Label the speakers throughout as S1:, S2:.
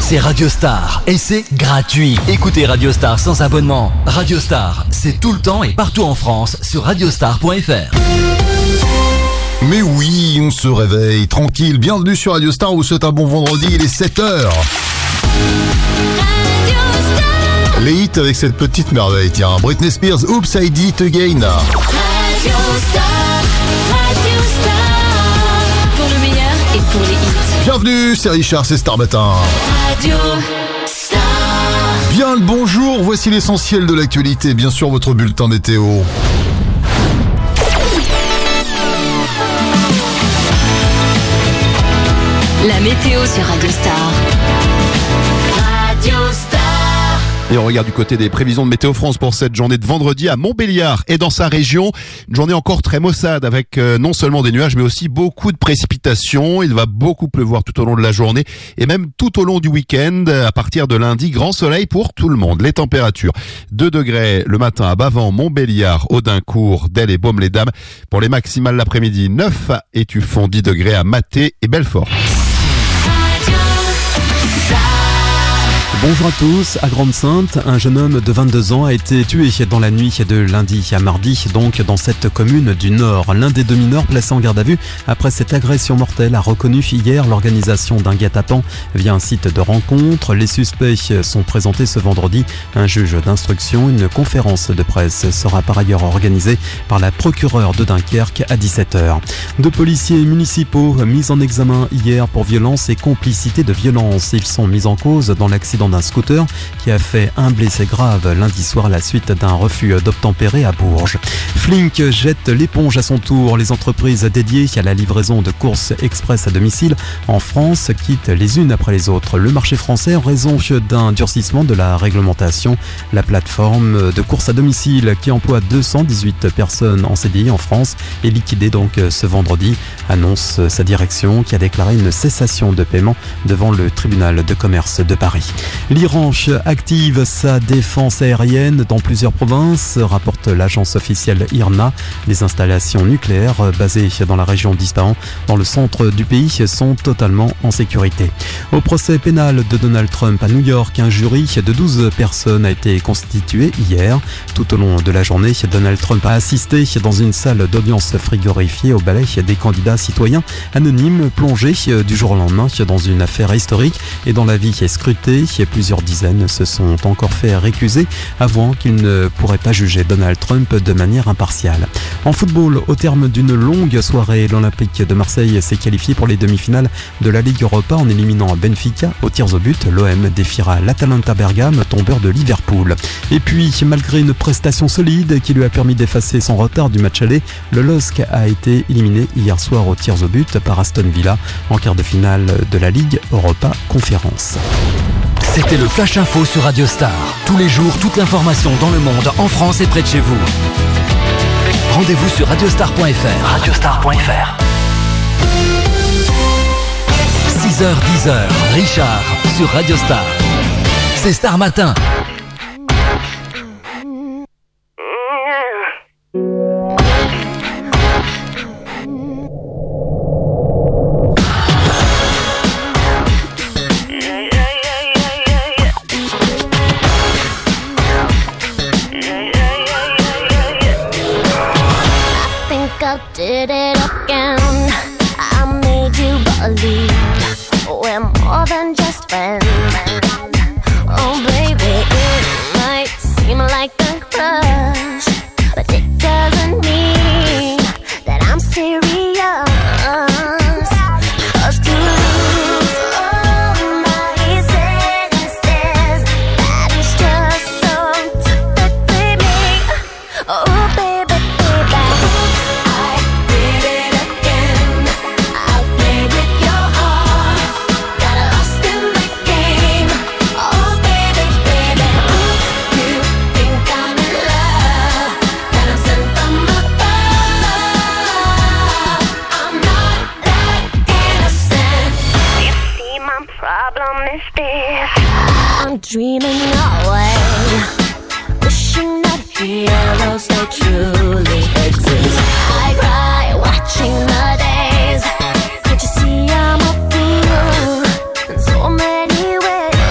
S1: c'est Radio Star et c'est gratuit. Écoutez Radio Star sans abonnement. Radio Star, c'est tout le temps et partout en France sur radiostar.fr.
S2: Mais oui, on se réveille tranquille. Bienvenue sur Radio Star, où c'est un bon vendredi, il est 7h. Les hits avec cette petite merveille, tiens. Britney Spears, Oops, I Did It Again.
S3: Radio Star, pour le meilleur et pour les hits.
S2: Bienvenue, c'est Richard, c'est Star Matin.
S3: Radio Star.
S2: Bien le bonjour, voici l'essentiel de l'actualité. Bien sûr, votre bulletin météo.
S3: La météo sur Radio Star. Radio Star.
S4: Et on regarde du côté des prévisions de Météo France pour cette journée de vendredi à Montbéliard et dans sa région. Une journée encore très maussade avec non seulement des nuages mais aussi beaucoup de précipitations. Il va beaucoup pleuvoir tout au long de la journée et même tout au long du week-end. À partir de lundi, grand soleil pour tout le monde. Les températures, 2 degrés le matin à Bavans, Montbéliard, Audincourt, Delle et Baume-les-Dames. Pour les maximales l'après-midi, 9 à Étueffont, 10 degrés à Mathé et Belfort.
S5: Bonjour à tous, à Grande-Synthe, un jeune homme de 22 ans a été tué dans la nuit de lundi à mardi, donc dans cette commune du Nord. L'un des deux mineurs placés en garde à vue après cette agression mortelle a reconnu hier l'organisation d'un guet-apens via un site de rencontre. Les suspects sont présentés ce vendredi. Un juge d'instruction, une conférence de presse sera par ailleurs organisée par la procureure de Dunkerque à 17h. Deux policiers municipaux mis en examen hier pour violence et complicité de violence. Ils sont mis en cause dans l'accident d'un scooter qui a fait un blessé grave lundi soir à la suite d'un refus d'obtempérer à Bourges. Flink jette l'éponge à son tour. Les entreprises dédiées à la livraison de courses express à domicile en France quittent les unes après les autres le marché français en raison d'un durcissement de la réglementation. La plateforme de courses à domicile qui emploie 218 personnes en CDI en France est liquidée donc ce vendredi, annonce sa direction qui a déclaré une cessation de paiement devant le tribunal de commerce de Paris. L'Iran active sa défense aérienne dans plusieurs provinces, rapporte l'agence officielle IRNA. Les installations nucléaires basées dans la région d'Ispahan, dans le centre du pays, sont totalement en sécurité. Au procès pénal de Donald Trump à New York, un jury de 12 personnes a été constitué hier. Tout au long de la journée, Donald Trump a assisté dans une salle d'audience frigorifiée au balai des candidats citoyens anonymes plongés du jour au lendemain dans une affaire historique et dans la vie scrutée. Plusieurs dizaines se sont encore fait récuser avant qu'ils ne pourraient pas juger Donald Trump de manière impartiale. En football, au terme d'une longue soirée, l'Olympique de Marseille s'est qualifié pour les demi-finales de la Ligue Europa en éliminant Benfica aux tirs au but. L'OM défiera l'Atalanta Bergame, tombeur de Liverpool. Et puis, malgré une prestation solide qui lui a permis d'effacer son retard du match aller, le LOSC a été éliminé hier soir aux tirs au but par Aston Villa en quart de finale de la Ligue Europa Conférence.
S1: C'était le Flash Info sur Radio Star. Tous les jours, toute l'information dans le monde, en France et près de chez vous. Rendez-vous sur radiostar.fr. Radiostar.fr. 6h, 10h, Richard sur Radio Star. C'est Star Matin.
S6: Did it again. I made you believe we're more than just friends. Oh baby, it might seem like a crush, but it doesn't mean that I'm serious. 'Cause to lose all my senses, that is just so typically me. Oh baby, baby. I'm dreaming away, wishing that heroes they truly exist. I cry watching the days. Can't you see I'm a fool in so many ways?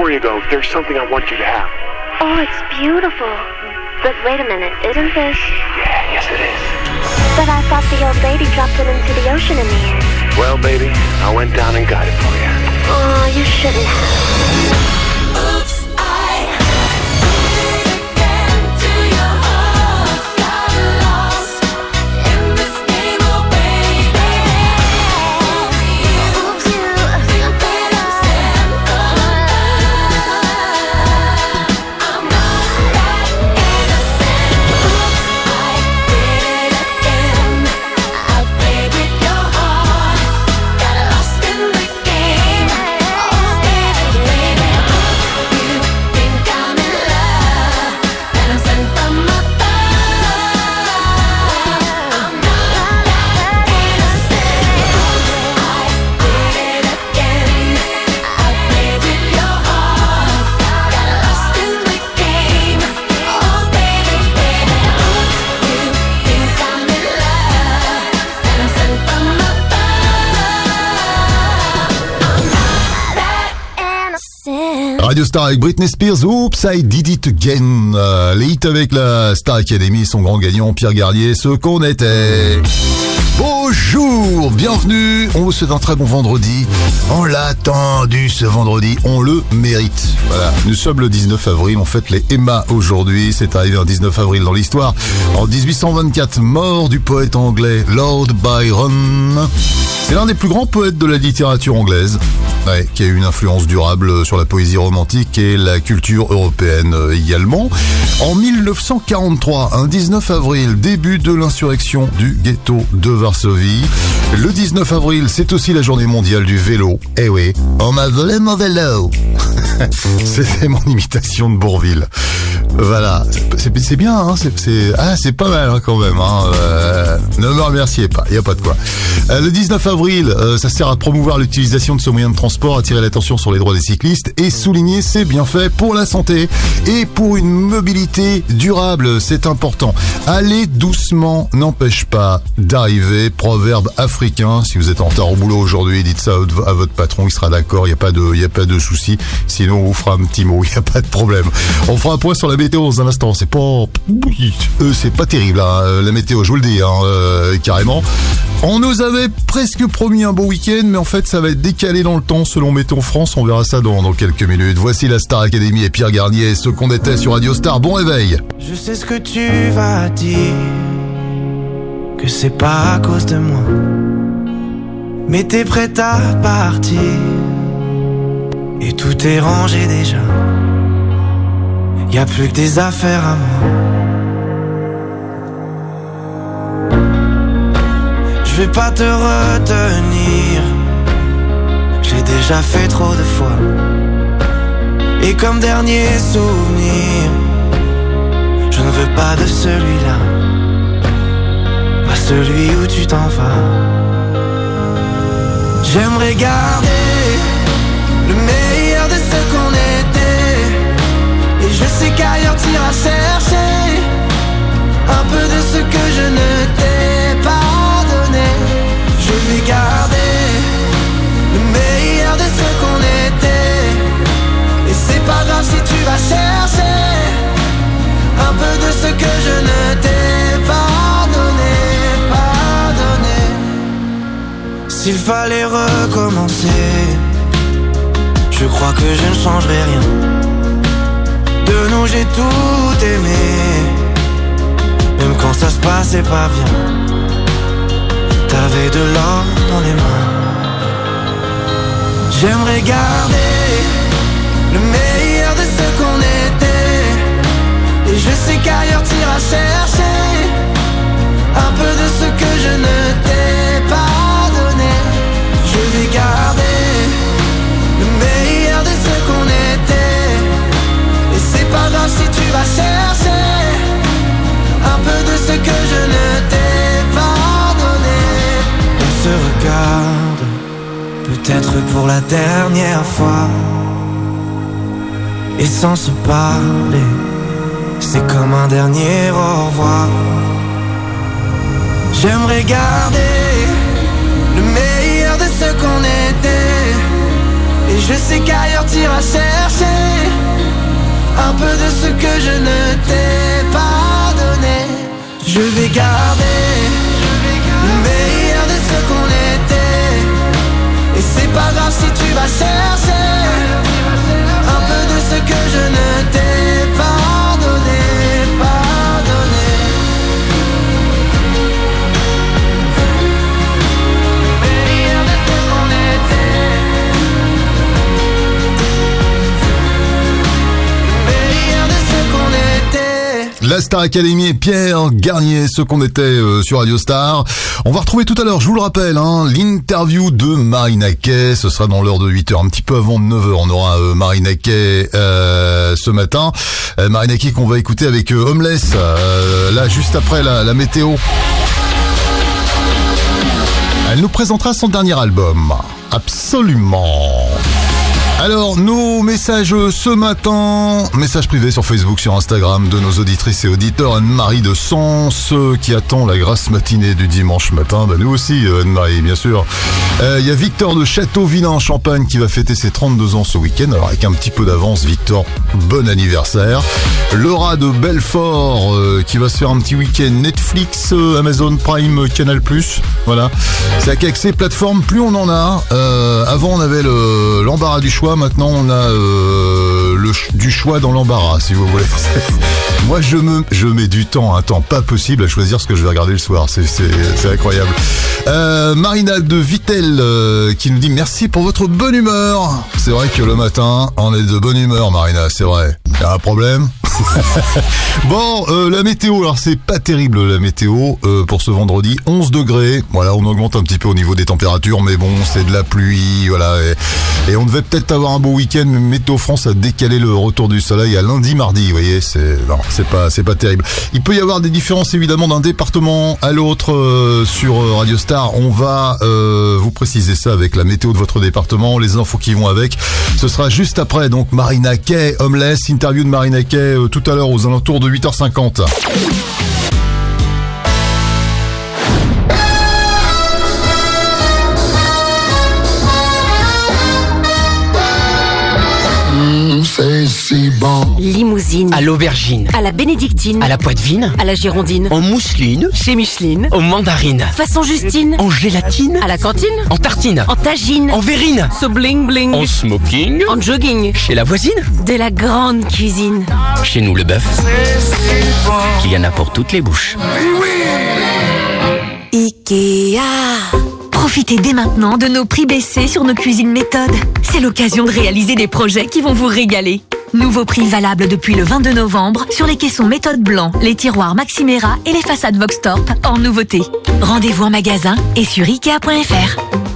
S7: before you go, there's something I want you to have.
S6: Oh, it's beautiful. But wait a minute, isn't this?
S7: Yeah, yes it is.
S6: But I thought the old lady dropped it into the ocean in the end.
S7: Well, baby, I went down and got it for you.
S6: Oh, you shouldn't have.
S2: Radio Star avec Britney Spears, Oops, I Did It Again. Les hits avec la Star Academy, son grand gagnant Pierre Garnier, ce qu'on était. Bonjour, bienvenue, on vous souhaite un très bon vendredi. On l'a attendu ce vendredi, on le mérite. Voilà, nous sommes le 19 avril, on fête les Emma aujourd'hui, c'est arrivé un 19 avril dans l'histoire. En 1824, mort du poète anglais Lord Byron. C'est l'un des plus grands poètes de la littérature anglaise, qui a eu une influence durable sur la poésie romantique et la culture européenne également. En 1943, un 19 avril, début de l'insurrection du ghetto de Varsovie. Le 19 avril, c'est aussi la journée mondiale du vélo. Eh oui, on m'a volé mon vélo. C'était mon imitation de Bourvil. Voilà, c'est bien, hein, c'est pas mal hein, quand même. Hein. Ne me remerciez pas, il y a pas de quoi. Le 19 avril, ça sert à promouvoir l'utilisation de ce moyen de transport, attirer l'attention sur les droits des cyclistes et souligner ses bienfaits pour la santé et pour une mobilité durable. C'est important. Aller doucement n'empêche pas d'arriver. Proverbe africain. Si vous êtes en retard au boulot aujourd'hui, dites ça à votre patron, il sera d'accord. Il y a pas de souci. Sinon, on vous fera un petit mot. Il y a pas de problème. On fera un point sur la météo dans un instant. C'est pas terrible hein, la météo, je vous le dis carrément. On nous avait presque promis un beau week-end, mais en fait ça va être décalé dans le temps selon Météo France. On verra ça dans quelques minutes. Voici la Star Academy et Pierre Garnier, ce qu'on était sur Radio Star. Bon réveil.
S8: Je sais ce que tu vas dire, que c'est pas à cause de moi, mais t'es prête à partir et tout est rangé déjà. Y a plus que des affaires à moi. Je vais pas te retenir, j'ai déjà fait trop de fois. Et comme dernier souvenir, je ne veux pas de celui-là, pas celui où tu t'en vas. J'aimerais garder le meilleur de ce qu'on était, et je sais qu'ailleurs t'iras chercher un peu de ce que je ne t'ai pas. Je vais garder le meilleur de ce qu'on était, et c'est pas grave si tu vas chercher un peu de ce que je ne t'ai pas donné. S'il fallait recommencer, je crois que je ne changerai rien. De nous j'ai tout aimé, même quand ça se passait pas bien. T'avais de l'or dans les mains. J'aimerais garder le meilleur de ce qu'on était, et je sais qu'ailleurs t'iras chercher un peu de ce que je ne t'ai pas donné. Je vais garder le meilleur de ce qu'on était, et c'est pas grave si tu vas chercher un peu de ce que je ne t'ai pas donné. On se regarde, peut-être pour la dernière fois, et sans se parler, c'est comme un dernier au revoir. J'aimerais garder le meilleur de ce qu'on était, et je sais qu'ailleurs t'iras chercher un peu de ce que je ne t'ai pas donné. Je vais garder le meilleur de ce qu'on était. Et c'est pas grave si tu vas chercher un peu de ce que je ne t'ai pas donné, pas donné. Meilleur de ce qu'on était. Meilleur de ce qu'on était.
S2: La Star Academy et Pierre Garnier, ce qu'on était sur Radio Star. On va retrouver tout à l'heure, je vous le rappelle, l'interview de Marina Kaye. Ce sera dans l'heure de 8h, un petit peu avant 9h. On aura Marina Kaye ce matin. Marina Kaye qu'on va écouter avec Homeless, là juste après la météo. Elle nous présentera son dernier album. Absolument. Alors, nos messages ce matin, messages privés sur Facebook, sur Instagram de nos auditrices et auditeurs. Anne-Marie de Sens qui attend la grasse matinée du dimanche matin. Bah, nous aussi, Anne-Marie, bien sûr. Il y a Victor de Châteauvillain en Champagne qui va fêter ses 32 ans ce week-end. Alors, avec un petit peu d'avance, Victor, bon anniversaire. Laura de Belfort qui va se faire un petit week-end Netflix, Amazon Prime, Canal+. Voilà. C'est qu'avec ces plateformes, plus on en a. Avant, on avait l'embarras du choix. Maintenant, on a du choix dans l'embarras, si vous voulez. Moi, je mets du temps, un temps pas possible à choisir ce que je vais regarder le soir. C'est incroyable. Marina de Vitel qui nous dit merci pour votre bonne humeur. C'est vrai que le matin, on est de bonne humeur, Marina, c'est vrai. Y a un problème? Bon, la météo, alors c'est pas terrible la météo pour ce vendredi, 11 degrés, voilà, on augmente un petit peu au niveau des températures, mais bon, c'est de la pluie, voilà, et on devait peut-être avoir un beau week-end, mais Météo France a décalé le retour du soleil à lundi, mardi, vous voyez, c'est pas terrible. Il peut y avoir des différences évidemment d'un département à l'autre sur Radio Star, on va vous préciser ça avec la météo de votre département, les infos qui vont avec, ce sera juste après, donc Marina Kaye, Homeless, interview de Marina Kaye tout à l'heure aux alentours de 8h50.
S9: C'est si bon.
S10: Limousine.
S11: À l'aubergine.
S10: À la bénédictine.
S11: À la poitevine.
S10: À la girondine.
S11: En mousseline.
S10: Chez Micheline.
S11: Aux mandarines.
S10: Façon Justine.
S11: En gélatine.
S10: À la cantine.
S11: En tartine.
S10: En tagine.
S11: En verrine.
S10: So bling bling.
S11: En smoking.
S10: En jogging.
S11: Chez la voisine.
S10: De la grande cuisine.
S11: Chez nous le bœuf. Qu'il y en a pour toutes les bouches.
S10: Ikea. Profitez dès maintenant de nos prix baissés sur nos cuisines méthodes. C'est l'occasion de réaliser des projets qui vont vous régaler. Nouveau prix valable depuis le 22 novembre sur les caissons méthode blanc, les tiroirs Maximera et les façades Voxtorp en nouveauté. Rendez-vous en magasin et sur Ikea.fr.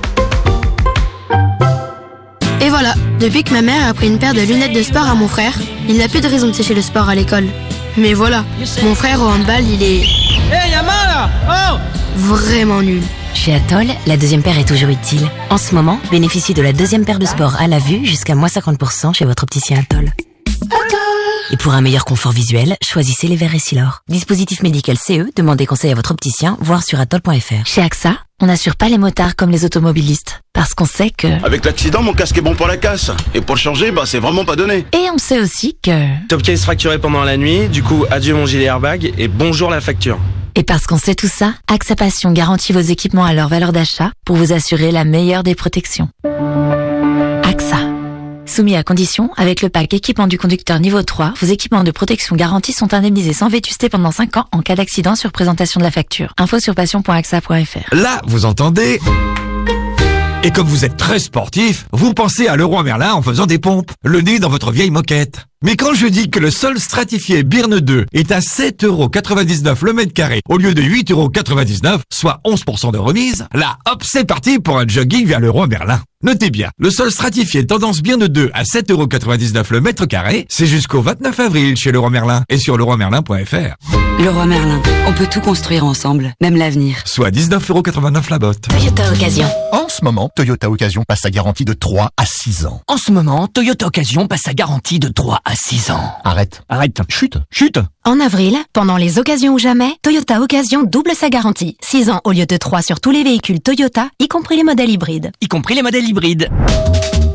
S12: Et voilà, depuis que ma mère a pris une paire de lunettes de sport à mon frère, il n'a plus de raison de sécher le sport à l'école. Mais voilà, mon frère au handball, il est...
S13: Hey, y'a mal là! Oh!
S12: Vraiment nul.
S14: Chez Atoll, la deuxième paire est toujours utile. En ce moment, bénéficiez de la deuxième paire de sport à la vue jusqu'à moins 50% chez votre opticien Atoll. Et pour un meilleur confort visuel, choisissez les verres Essilor. Dispositif médical CE, demandez conseil à votre opticien, voire sur atoll.fr. Chez AXA, on n'assure pas les motards comme les automobilistes. Parce qu'on sait que...
S15: Avec l'accident, mon casque est bon pour la casse. Et pour le changer, c'est vraiment pas donné.
S14: Et on sait aussi que...
S16: Top case fracturé pendant la nuit, du coup, adieu mon gilet airbag et bonjour la facture.
S14: Et parce qu'on sait tout ça, AXA Passion garantit vos équipements à leur valeur d'achat pour vous assurer la meilleure des protections. AXA. Soumis à condition, avec le pack équipement du conducteur niveau 3, vos équipements de protection garantis sont indemnisés sans vétusté pendant 5 ans en cas d'accident sur présentation de la facture. Info sur passion.axa.fr.
S17: Là, vous entendez... Et comme vous êtes très sportif, vous pensez à Leroy Merlin en faisant des pompes, le nez dans votre vieille moquette. Mais quand je dis que le sol stratifié Birne 2 est à 7,99€ le mètre carré au lieu de 8,99€, soit 11% de remise, là, hop, c'est parti pour un jogging vers Leroy Merlin. Notez bien, le sol stratifié tendance Birne 2 à 7,99€ le mètre carré, c'est jusqu'au 29 avril chez Leroy Merlin et sur leroymerlin.fr.
S18: Leroy Merlin, on peut tout construire ensemble, même l'avenir.
S17: Soit 19,89€ la botte.
S14: Toyota Occasion.
S19: En ce moment, Toyota Occasion passe sa garantie de 3 à 6 ans.
S11: En ce moment, Toyota Occasion passe sa garantie de 3 à 6 ans.
S19: Arrête. Chute.
S20: En avril, pendant les occasions ou jamais, Toyota Occasion double sa garantie. 6 ans au lieu de 3 sur tous les véhicules Toyota, y compris les modèles hybrides.
S11: Y compris les modèles hybrides.
S20: Toyota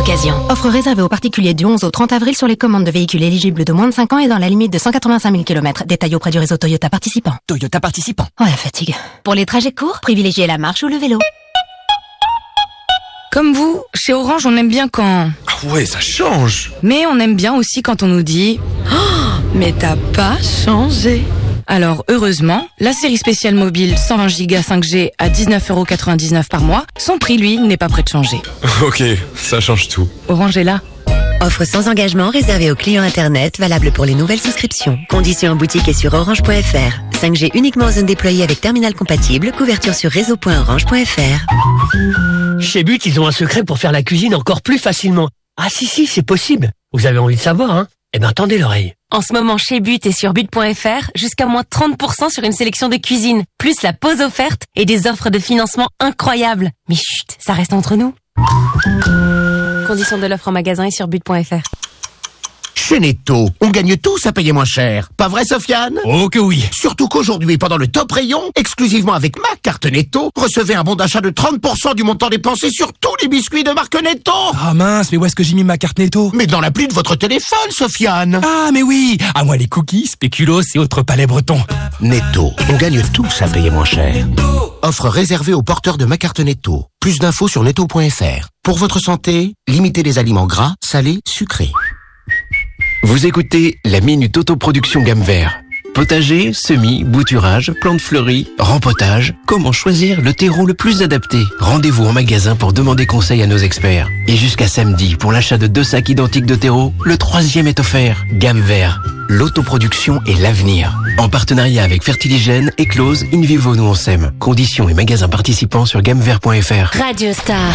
S20: Occasion. Offre réservée aux particuliers du 11 au 30 avril sur les commandes de véhicules éligibles de moins de 5 ans et dans la limite de 185 000 km. Détail auprès du réseau Toyota participant.
S21: Toyota participant.
S20: Oh la fatigue. Pour les trajets courts, privilégiez la marche ou le vélo.
S22: Comme vous, chez Orange, on aime bien quand...
S23: Ah ouais, ça change.
S22: Mais on aime bien aussi quand on nous dit oh, mais t'as pas changé. Alors, heureusement, la série spéciale mobile 120 Go 5G à 19,99€ par mois, son prix, lui, n'est pas prêt de changer.
S23: Ok, ça change tout.
S22: Orange est là.
S24: Offre sans engagement réservée aux clients Internet, valable pour les nouvelles souscriptions. Conditions en boutique et sur orange.fr. 5G uniquement en zone déployée avec terminal compatible, couverture sur réseau.orange.fr.
S25: Chez But, ils ont un secret pour faire la cuisine encore plus facilement. Ah si, c'est possible. Vous avez envie de savoir, hein? Eh ben, tendez l'oreille.
S14: En ce moment, chez But et sur but.fr, jusqu'à moins 30% sur une sélection de cuisine, plus la pause offerte et des offres de financement incroyables. Mais chut, ça reste entre nous. Conditions de l'offre en magasin et sur but.fr.
S26: Chez Netto, on gagne tous à payer moins cher. Pas vrai, Sofiane?
S25: Oh que oui.
S26: Surtout qu'aujourd'hui, pendant le top rayon, exclusivement avec ma carte Netto, recevez un bon d'achat de 30% du montant dépensé sur tous les biscuits de marque Netto.
S25: Ah mince, mais où est-ce que j'ai mis ma carte Netto?
S26: Mais dans l'appli de votre téléphone, Sofiane.
S25: Ah mais oui. À moi les cookies, spéculoos et autres palais bretons.
S26: Netto, on gagne tous à payer moins cher. Offre réservée aux porteurs de ma carte Netto. Plus d'infos sur netto.fr. Pour votre santé, limitez les aliments gras, salés, sucrés.
S27: Vous écoutez la Minute Autoproduction Gamme Vert. Potager, semis, bouturage, plantes fleuries, rempotage. Comment choisir le terreau le plus adapté? Rendez-vous en magasin pour demander conseil à nos experts. Et jusqu'à samedi, pour l'achat de 2 sacs identiques de terreau, le 3e est offert. Gamme Vert. L'autoproduction est l'avenir. En partenariat avec Fertiligène, Eclose, Invivo nous on s'aime. Conditions et magasins participants sur gammevert.fr.
S3: Radio Star.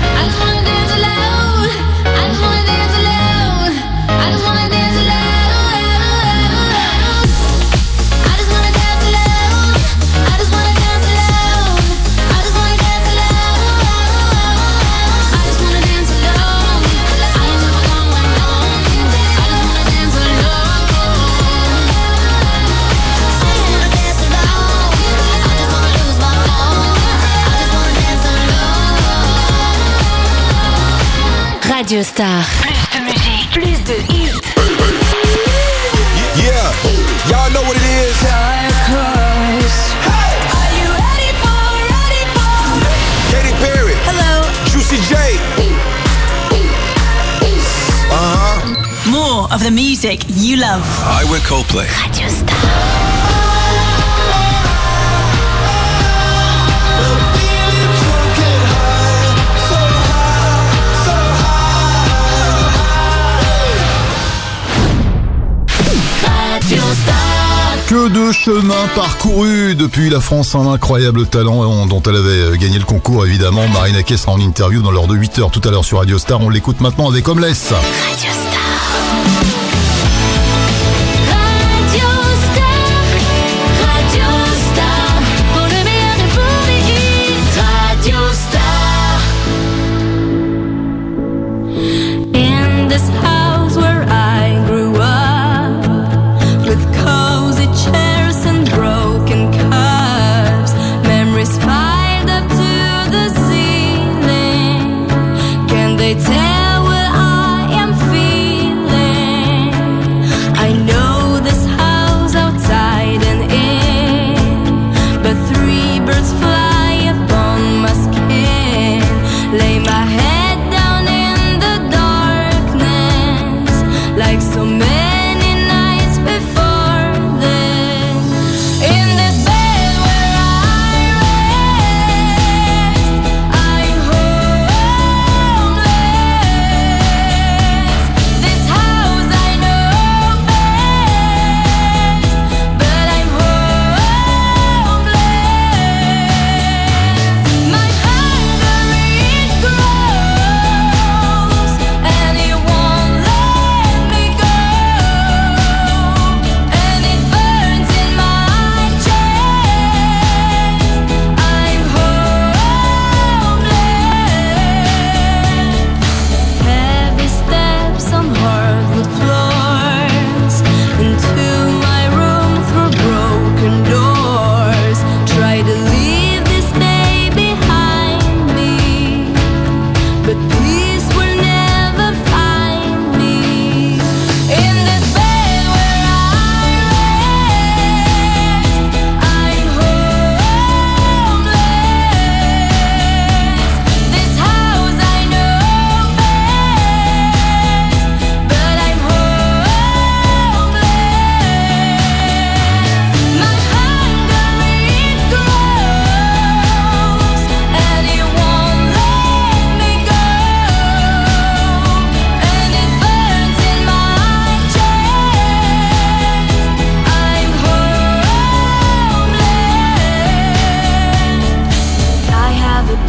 S3: Radio Star. Plus de musique, plus de hits.
S28: Yeah, y'all know what it is.
S8: Hey, are you ready for?
S28: Katy Perry.
S8: Hello.
S28: Juicy J.
S29: More of the music you love.
S28: Hi, we're Coldplay.
S3: Radio Star.
S2: Que de chemin parcouru depuis la France, un incroyable talent dont elle avait gagné le concours évidemment. Marina Kaye sera en interview dans l'heure de 8h tout à l'heure sur Radio Star. On l'écoute maintenant avec Homeless.
S3: Radio Star. Pour le meilleur et pour les hits. Radio Star.
S8: In this house where I grew up, with cozy chairs and broken cups, memories piled up to the ceiling. Can they tell what I am feeling?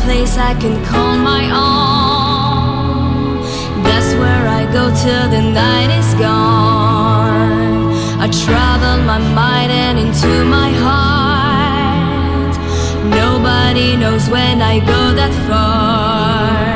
S3: place I can call my own. That's where I go till the night is gone. I travel my mind and into my heart. Nobody knows when I go that far.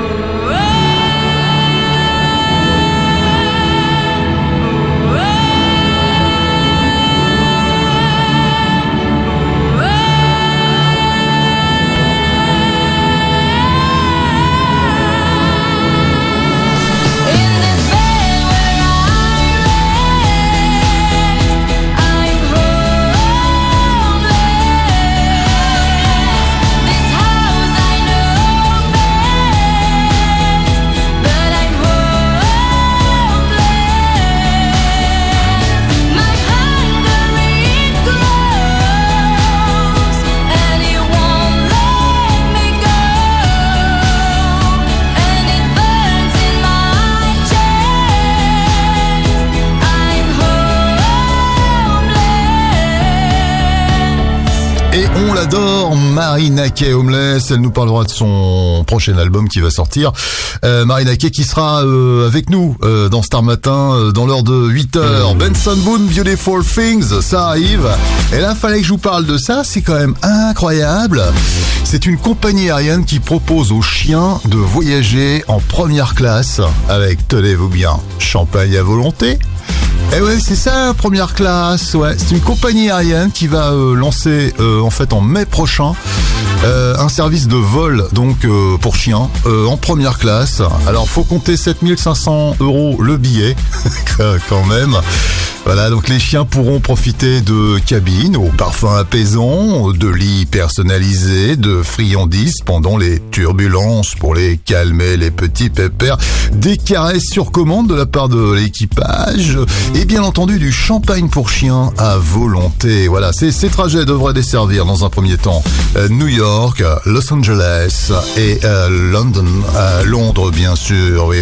S2: On l'adore, Marina Kaye Homeless. Elle nous parlera de son prochain album qui va sortir. Marina Kaye qui sera avec nous dans Star Matin dans l'heure de 8h. Benson Boone, Beautiful Things, ça arrive. Et là, fallait que je vous parle de ça. C'est quand même incroyable. C'est une compagnie aérienne qui propose aux chiens de voyager en première classe avec, tenez-vous bien, champagne à volonté. Eh ouais, c'est ça, première classe. Ouais, c'est une compagnie aérienne qui va lancer en fait en mai prochain un service de vol donc pour chiens en première classe. Alors faut compter 7500 € le billet quand même. Voilà, donc les chiens pourront profiter de cabines aux parfums apaisants, de lits personnalisés, de friandises pendant les turbulences pour les calmer, les petits pépères, des caresses sur commande de la part de l'équipage et bien entendu du champagne pour chiens à volonté. Voilà, ces trajets devraient desservir dans un premier temps New York, Los Angeles et London, Londres bien sûr, oui.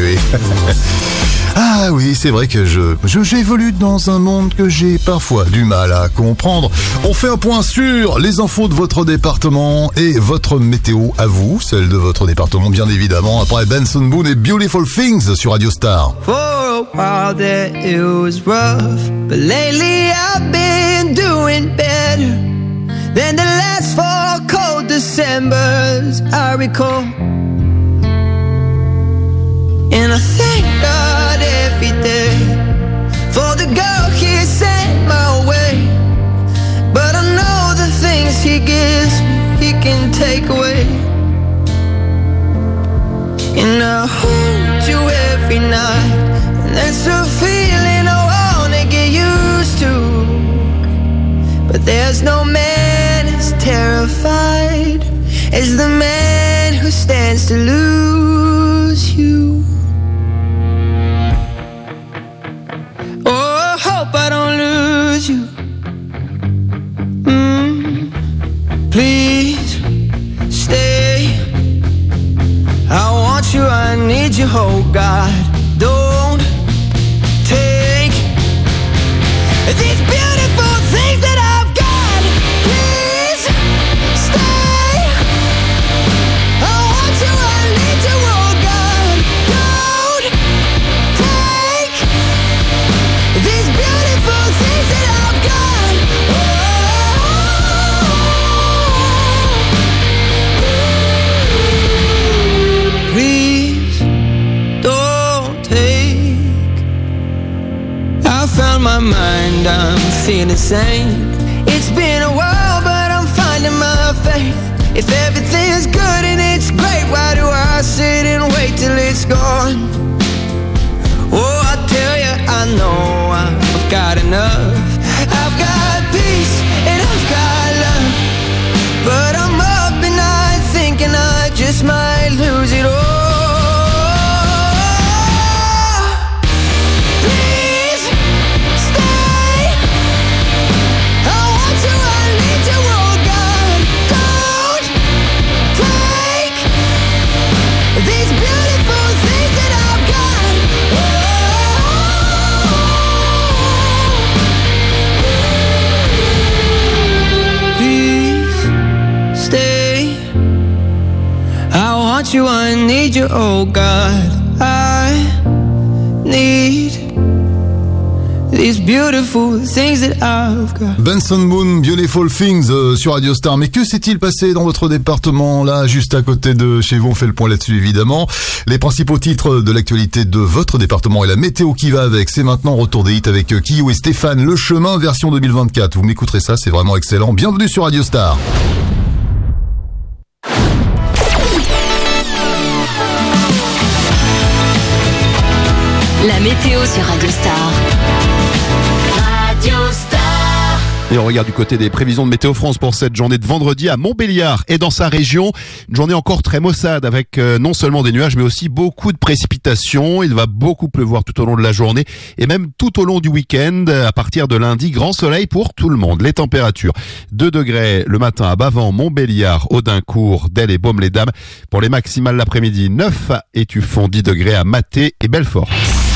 S2: Ah oui, c'est vrai que j'évolue dans un monde que j'ai parfois du mal à comprendre. On fait un point sur les infos de votre département et votre météo à vous, celle de votre département bien évidemment, après Benson Boone et Beautiful Things sur Radio Star.
S8: For a while there it was rough, but lately I've been doing better than the last 4 cold Decembers I recall. And I thank God every day for the girl He sent my way. But I know the things He gives me, He can take away. And I hold you every night, and that's a feeling I wanna get used to. But there's no man as terrified as the man who stands to lose you. Oh, I hope I don't lose you. Please stay. I want you, I need you, oh God. Don't take these beautiful things that I've got. Please stay. I want you, I need you, oh God. Don't take these beautiful things that I've got. Please don't take. I found my mind, I'm feeling sane. It's been a while, but I'm finding my faith. If everything's good and it's great, why do I sit and wait till it's gone? Oh, I tell you, I know I've got enough. I've got peace and I've got love, but I'm up at night thinking I just might lose it all. Please stay. I want you, I need you, oh God. I need these beautiful things that I've got.
S2: Benson Boone, Beautiful Things sur Radio Star. Mais que s'est-il passé dans votre département, là, juste à côté de chez vous? On fait le point là-dessus, évidemment. Les principaux titres de l'actualité de votre département et la météo qui va avec. C'est maintenant retour des hits avec Kyo et Stéphane. Le chemin version 2024. Vous m'écouterez ça, c'est vraiment excellent. Bienvenue sur Radio Star.
S14: La météo sur Radio Star. Radio Star.
S1: Et on regarde du côté des prévisions de Météo France pour cette journée de vendredi à Montbéliard et dans sa région. Une journée encore très maussade avec non seulement des nuages mais aussi beaucoup de précipitations. Il va beaucoup pleuvoir tout au long de la journée et même tout au long du week-end. À partir de lundi, grand soleil pour tout le monde. Les températures 2 degrés le matin à Bavans, Montbéliard, Audincourt, Delle et Baume-les-Dames. Pour les maximales l'après-midi, 9 et Tuffon, 10 degrés à Mathé et Belfort.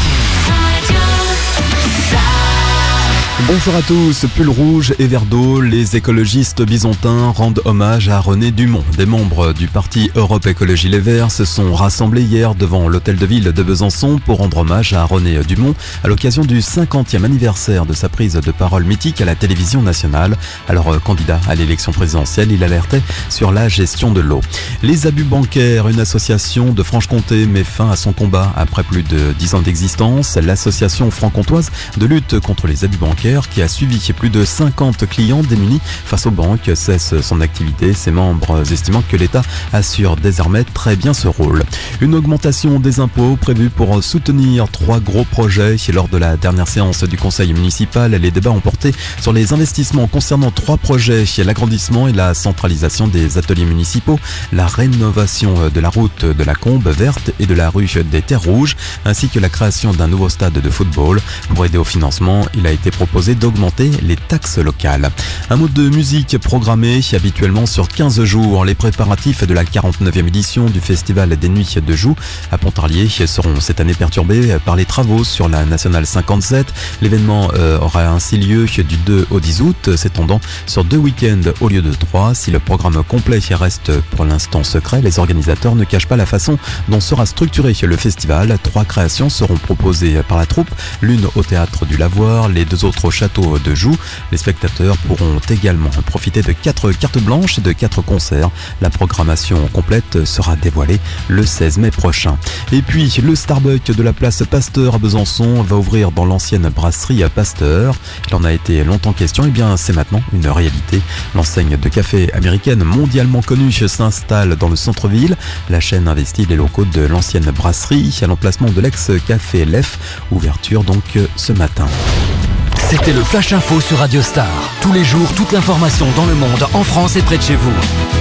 S4: Bonjour à tous, pull rouge et verre d'eau, les écologistes bisontins rendent hommage à René Dumont. Des membres du parti Europe Écologie Les Verts se sont rassemblés hier devant l'hôtel de ville de Besançon pour rendre hommage à René Dumont à l'occasion du 50e anniversaire de sa prise de parole mythique à la télévision nationale. Alors candidat à l'élection présidentielle, il alertait sur la gestion de l'eau. Les abus bancaires, une association de Franche-Comté met fin à son combat après plus de 10 ans d'existence. L'association franc-comtoise de lutte contre les abus bancaires qui a suivi plus de 50 clients démunis face aux banques cesse son activité, ses membres estimant que l'État assure désormais très bien ce rôle. Une augmentation des impôts prévue pour soutenir 3 gros projets. Lors de la dernière séance du conseil municipal, les débats ont porté sur les investissements concernant 3 projets, l'agrandissement et la centralisation des ateliers municipaux, la rénovation de la route de la Combe verte et de la rue des Terres Rouges, ainsi que la création d'un nouveau stade de football. Pour aider au financement, il a été proposé d'augmenter les taxes locales. Un mot de musique programmé habituellement sur 15 jours. Les préparatifs de la 49e édition du Festival des Nuits de Joux à Pontarlier seront cette année perturbés par les travaux sur la Nationale 57. L'événement aura ainsi lieu du 2 au 10 août, s'étendant sur 2 week-ends au lieu de 3. Si le programme complet reste pour l'instant secret, les organisateurs ne cachent pas la façon dont sera structuré le festival. 3 créations seront proposées par la troupe, l'une au Théâtre du Lavoir, les 2 autres au Château de Joux. Les spectateurs pourront également profiter de 4 cartes blanches et de 4 concerts. La programmation complète sera dévoilée le 16 mai prochain. Et puis, le Starbucks de la place Pasteur à Besançon va ouvrir dans l'ancienne brasserie à Pasteur. Il en a été longtemps question, et bien c'est maintenant une réalité. L'enseigne de café américaine mondialement connue s'installe dans le centre-ville. La chaîne investit les locaux de l'ancienne brasserie à l'emplacement de l'ex-café Lef. Ouverture donc ce matin.
S5: C'était le Flash Info sur Radio Star. Tous les jours, toute l'information dans le monde, en France et près de chez vous.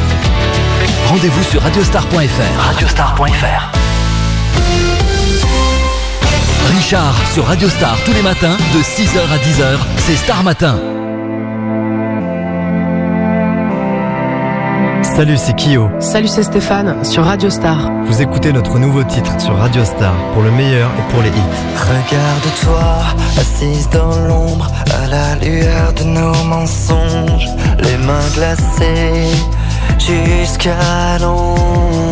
S5: Rendez-vous sur radiostar.fr. Radiostar.fr. Richard sur Radio Star tous les matins de 6h à 10h, c'est Star Matin.
S6: Salut, c'est Kyo.
S7: Salut, c'est Stéphane sur Radio Star.
S6: Vous écoutez notre nouveau titre sur Radio Star pour le meilleur et pour les hits.
S8: Regarde-toi, assise dans l'ombre, à la lueur de nos mensonges, les mains glacées jusqu'à l'ombre.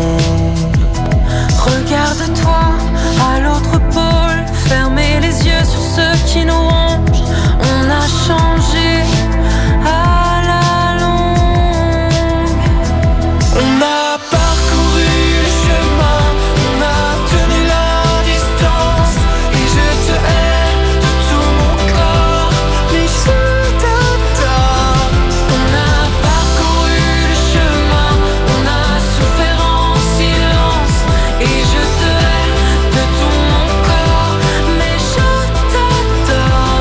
S9: Regarde-toi, à l'autre pôle, fermez les yeux sur ceux qui nous rongent. On a changé à la longue.
S8: On a parcouru le chemin, on a tenu la distance, et je te hais de tout mon corps, mais je t'adore.
S9: On a parcouru le chemin, on a souffert en silence, et je te hais de tout mon corps, mais je t'adore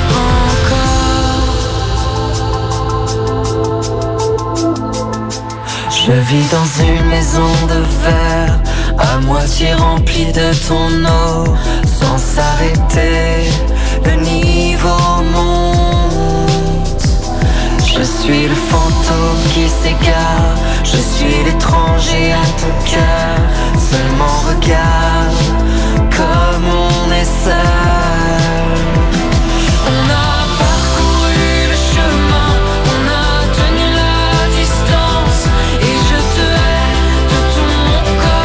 S9: encore.
S8: Je vis dans une maison de verre, à moitié remplie de ton eau, sans s'arrêter, le niveau monte. Je suis le fantôme qui s'égare, je suis l'étranger à ton cœur. Seulement regarde comme on est seul.
S9: On a parcouru le chemin, on a tenu la distance, et je te hais de tout mon corps.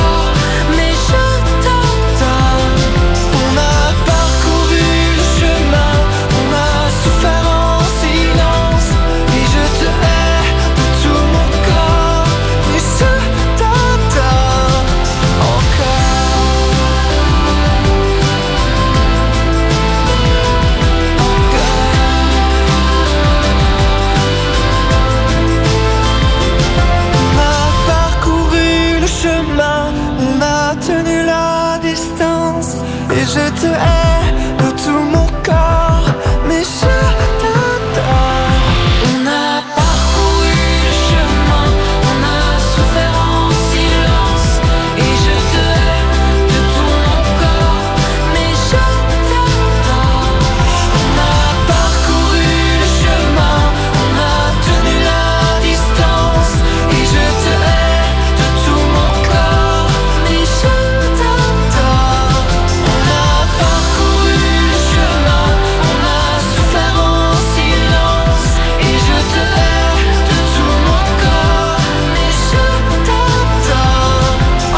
S8: te hais de tout mon corps, mais je t'adore.
S9: On a parcouru le chemin, on a souffert en silence, et je te hais de tout mon corps, mais je t'adore.
S8: On a parcouru le chemin, on a tenu la distance, et je te hais de tout mon corps, mais je t'adore. On a parcouru le chemin, on a souffert en silence, et je te hais de tout mon corps, mais je t'adore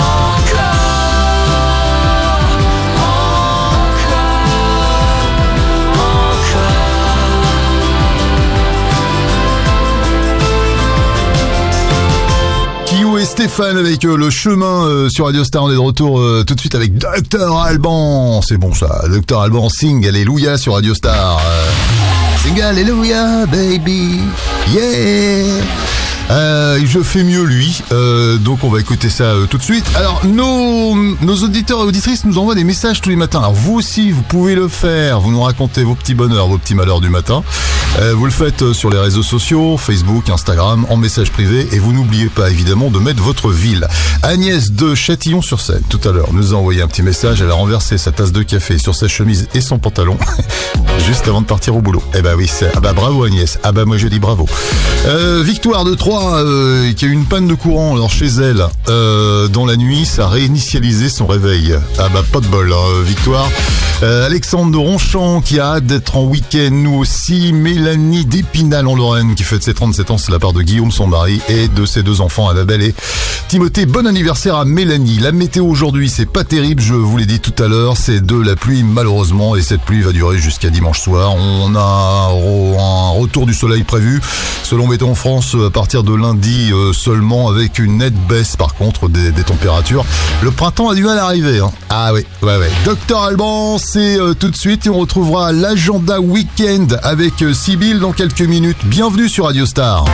S2: Kyo et Stéphane avec le chemin sur Radio Star. On est de retour tout de suite avec Dr Alban. C'est bon ça, Dr Alban, Sing Alléluia sur Radio Star. Sing Alléluia, baby, yeah. Je fais mieux lui, donc on va écouter ça tout de suite. Alors nos auditeurs et auditrices nous envoient des messages tous les matins. Alors vous aussi vous pouvez le faire, vous nous racontez vos petits bonheurs, vos petits malheurs du matin. Vous le faites sur les réseaux sociaux, Facebook, Instagram, en message privé, et vous n'oubliez pas évidemment de mettre votre ville. Agnès de Châtillon-sur-Seine tout à l'heure nous a envoyé un petit message. Elle a renversé sa tasse de café sur sa chemise et son pantalon juste avant de partir au boulot. Eh ben oui, bravo Agnès. Ah bah moi je dis bravo. Victoire de 3 qui a eu une panne de courant alors chez elle dans la nuit, ça a réinitialisé son réveil. Ah bah pas de bol hein, Victoire. Alexandre de Ronchamp qui a hâte d'être en week-end, nous aussi. Mélanie d'Épinal en Lorraine qui fête ses 37 ans, c'est la part de Guillaume son mari et de ses 2 enfants Annabelle et Timothée. Bon anniversaire à Mélanie. La météo aujourd'hui c'est pas terrible, je vous l'ai dit tout à l'heure, c'est de la pluie malheureusement, et cette pluie va durer jusqu'à dimanche soir. On a un retour du soleil prévu selon Météo France à partir de lundi seulement, avec une nette baisse par contre des températures. Le printemps a du mal à arriver hein. Ah oui, ouais. Dr Alban, c'est tout de suite, et on retrouvera l'agenda week-end avec Sybille dans quelques minutes. Bienvenue sur Radio Star.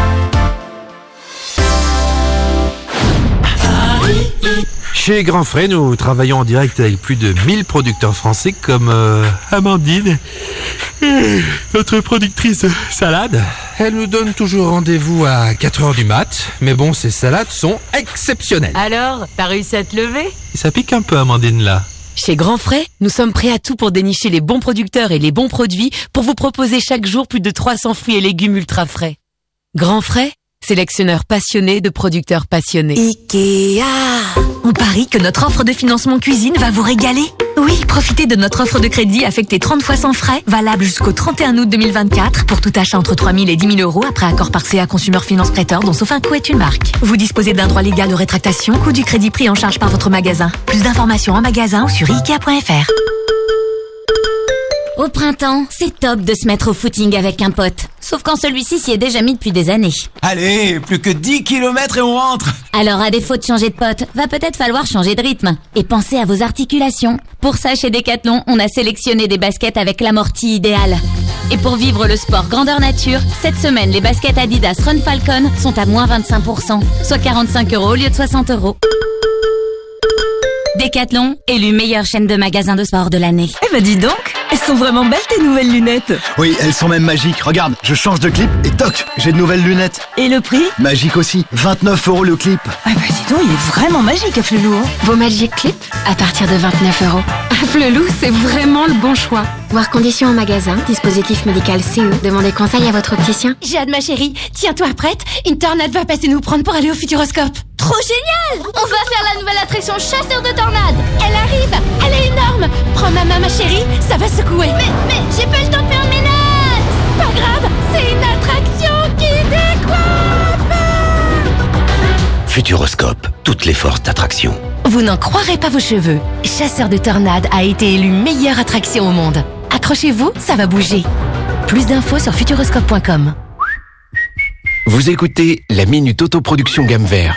S10: Chez Grand Frais, nous travaillons en direct avec plus de 1000 producteurs français comme Amandine, notre productrice de salade. Elle nous donne toujours rendez-vous à 4h du mat, mais bon, ces salades sont exceptionnelles.
S12: Alors, t'as réussi à te lever ?
S10: Ça pique un peu, Amandine, là.
S12: Chez Grand Frais, nous sommes prêts à tout pour dénicher les bons producteurs et les bons produits pour vous proposer chaque jour plus de 300 fruits et légumes ultra frais. Grand Frais, sélectionneur passionné de producteurs passionnés.
S13: Ikea. On parie que notre offre de financement cuisine va vous régaler. Oui, profitez de notre offre de crédit affectée 30 fois sans frais, valable jusqu'au 31 août 2024, pour tout achat entre 3 000 et 10 000 euros après accord par CA Consumer Finance Prêteur, dont Sofinco est une marque. Vous disposez d'un droit légal de rétractation, coût du crédit pris en charge par votre magasin. Plus d'informations en magasin ou sur Ikea.fr.
S15: Au printemps, c'est top de se mettre au footing avec un pote. Sauf quand celui-ci s'y est déjà mis depuis des années.
S16: Allez, plus que 10 km et on rentre.
S15: Alors à défaut de changer de pote, va peut-être falloir changer de rythme. Et pensez à vos articulations. Pour ça, chez Decathlon, on a sélectionné des baskets avec l'amorti idéal. Et pour vivre le sport grandeur nature, cette semaine, les baskets Adidas Run Falcon sont à moins 25%, soit 45 € au lieu de 60 €. Decathlon, élu meilleure chaîne de magasins de sport de l'année.
S13: Eh ben dis donc, elles sont vraiment belles tes nouvelles lunettes.
S17: Oui, elles sont même magiques. Regarde, je change de clip et toc, j'ai de nouvelles lunettes.
S13: Et le prix ?
S17: Magique aussi, 29 € le clip.
S13: Ah bah dis donc, il est vraiment magique à Flelou.
S18: Vos Magic Clips à partir de 29 €. À Flelou, c'est vraiment le bon choix. Voir conditions en magasin, dispositif médical CE. Demandez conseil à votre opticien.
S19: J'ai hâte ma chérie, tiens-toi prête, une tornade va passer nous prendre pour aller au Futuroscope.
S15: Trop génial!
S19: On va faire la nouvelle attraction chasseur de tornades. Elle arrive, elle est énorme. Prends ma main ma chérie, ça va secouer. Mais j'ai pas le temps de faire mes notes. Pas grave, c'est une attraction qui décoiffe.
S27: Futuroscope, toutes les fortes attractions.
S19: Vous n'en croirez pas vos cheveux. Chasseur de tornades a été élu meilleure attraction au monde. Accrochez-vous, ça va bouger. Plus d'infos sur futuroscope.com.
S27: Vous écoutez la Minute Autoproduction Gamme Vert.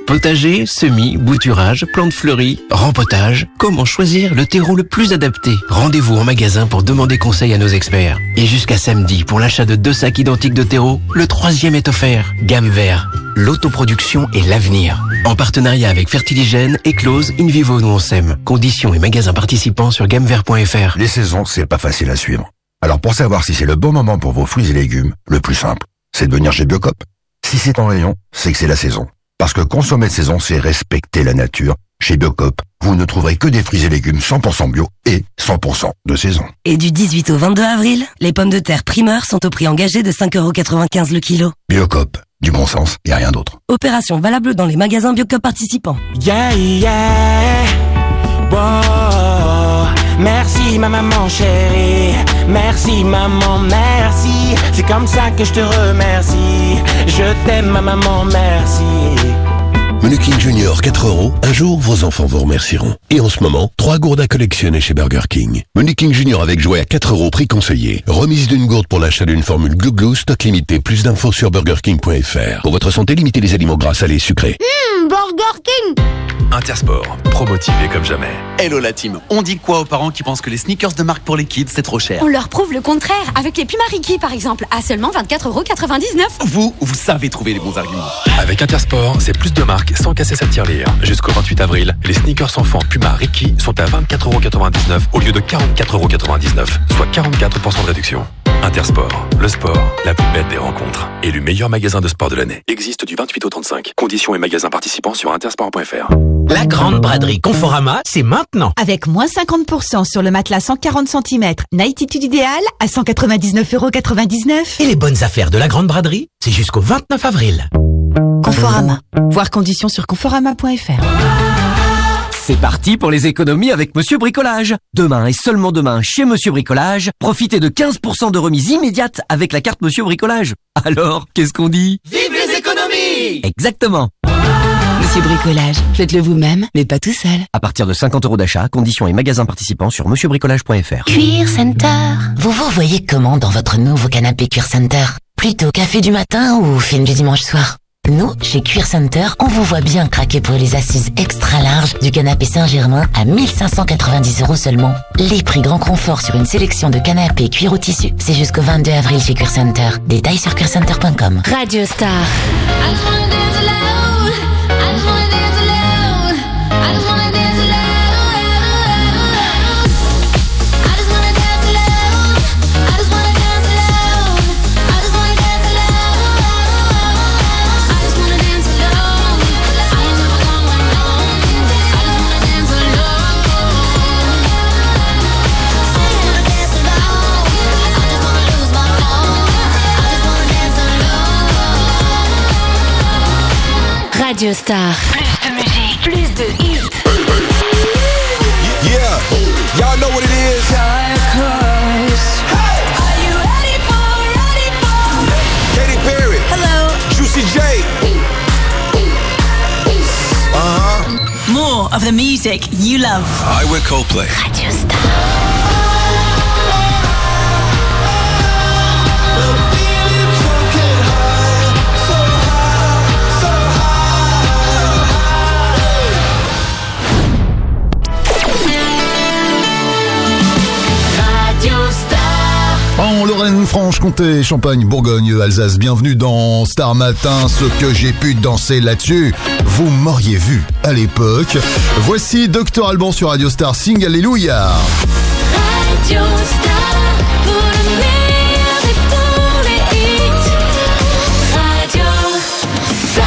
S27: Potager, semis, bouturage, plantes fleuries, rempotage. Comment choisir le terreau le plus adapté? Rendez-vous en magasin pour demander conseil à nos experts. Et jusqu'à samedi, pour l'achat de 2 sacs identiques de terreau, le 3e est offert. Gamme Vert. L'autoproduction est l'avenir. En partenariat avec Fertiligène, Eclose, InVivo, nous on s'aime. Conditions et magasins participants sur gammevert.fr.
S11: Les saisons, c'est pas facile à suivre. Alors pour savoir si c'est le bon moment pour vos fruits et légumes, le plus simple, c'est de venir chez Biocop. Si c'est en rayon, c'est que c'est la saison. Parce que consommer de saison, c'est respecter la nature. Chez Biocop, vous ne trouverez que des fruits et légumes 100% bio et 100% de saison.
S20: Et du 18 au 22 avril, les pommes de terre primeurs sont au prix engagé de 5,95 € le kilo.
S11: Biocop, du bon sens et rien d'autre.
S20: Opération valable dans les magasins Biocop participants.
S8: Yeah, yeah. Wow. Merci ma maman chérie. Merci maman, merci. C'est comme ça que je te remercie. Je t'aime ma maman, merci.
S21: Menu King Junior 4 €. Un jour, vos enfants vous remercieront. Et en ce moment, 3 gourdes à collectionner chez Burger King. Menu King Junior avec jouet à 4 € prix conseillé. Remise d'une gourde pour l'achat d'une formule Glou Glou, stock limité. Plus d'infos sur burgerking.fr. Pour votre santé, limitez les aliments gras, salés et sucrés.
S18: Burger King.
S22: Intersport, pro-motivé comme jamais.
S23: Hello la team, on dit quoi aux parents qui pensent que les sneakers de marque pour les kids c'est trop cher?
S24: On leur prouve le contraire, avec les Puma Ricky par exemple, à seulement 24,99 €.
S23: Vous savez trouver les bons arguments.
S22: Avec Intersport, c'est plus de marques sans casser sa tirelire. Jusqu'au 28 avril, les sneakers enfants Puma Ricky sont à 24,99 € au lieu de 44,99 €, soit 44% de réduction. Intersport, le sport, la plus belle des rencontres. Élu meilleur magasin de sport de l'année. Existe du 28 au 35. Conditions et magasins participants sur intersport.fr.
S25: La grande braderie Conforama, c'est maintenant.
S26: Avec moins 50% sur le matelas 140 cm, Nightitude idéal à 199,99 €.
S25: Et les bonnes affaires de la grande braderie, c'est jusqu'au 29 avril.
S26: Conforama. Voir conditions sur conforama.fr.
S29: C'est parti pour les économies avec Monsieur Bricolage. Demain et seulement demain chez Monsieur Bricolage, profitez de 15% de remise immédiate avec la carte Monsieur Bricolage. Alors, qu'est-ce qu'on dit?
S8: Vive les économies!
S29: Exactement.
S12: Monsieur Bricolage, faites-le vous-même, mais pas tout seul.
S29: À partir de 50 € d'achat, conditions et magasins participants sur monsieurbricolage.fr.
S14: Cuir Center. Vous voyez comment dans votre nouveau canapé Cuir Center? Plutôt café du matin ou film du dimanche soir? Nous, chez Cuir Center, on vous voit bien craquer pour les assises extra larges du canapé Saint-Germain à 1590 € seulement. Les prix grand confort sur une sélection de canapés cuir ou tissu. C'est jusqu'au 22 avril chez Cuir Center. Détails sur cuircenter.com.
S3: Radio Star. Radio Star.
S9: Plus de musique, plus de hits.
S28: Yeah, y'all know what it is.
S9: Are you ready for?
S28: Katy Perry.
S9: Hello.
S28: Juicy J.
S9: More of the music you love.
S28: Hi, we're Coldplay.
S9: Radio Star.
S2: En Lorraine, Franche-Comté, Champagne, Bourgogne, Alsace, bienvenue dans Star Matin. Ce que j'ai pu danser là-dessus, vous m'auriez vu à l'époque. Voici Dr Alban sur Radio Star, Sing Alléluia.
S9: Radio Star, pour le meilleur et pour les hits. Radio Star.